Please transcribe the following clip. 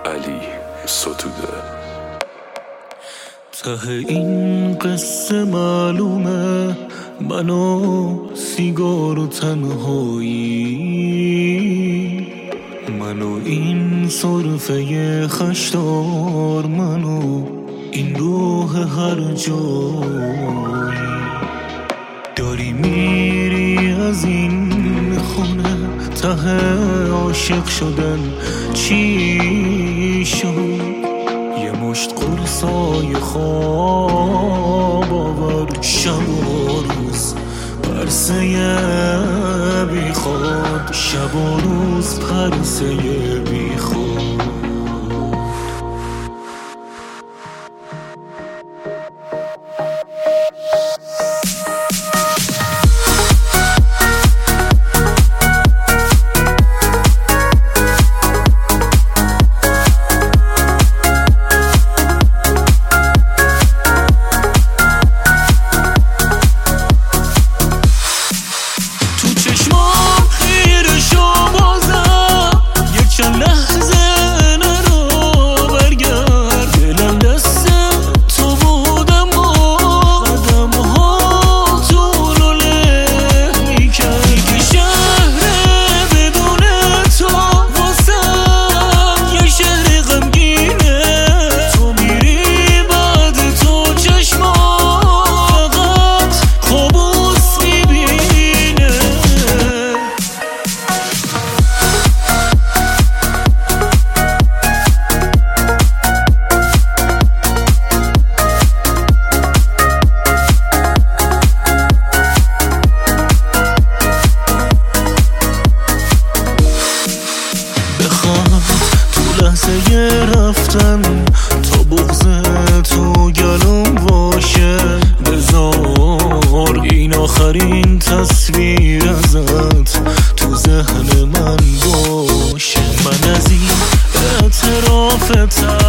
علی ستوده. ته این قصه معلومه، من و سیگار و تنهایی، من و این صرفه خشدار، من و این روح هر جایی. داری میری از این خونه، ته عاشق شدن چی شد؟ یه مشت قرصای خواب آور، شب و روز پرسه بی خود، شب و روز پرسه بی خود. رفتن تا بغض تو گلوم باشه، بذار این آخرین تصویر ازت تو ذهن من باشه. من از این اعتراف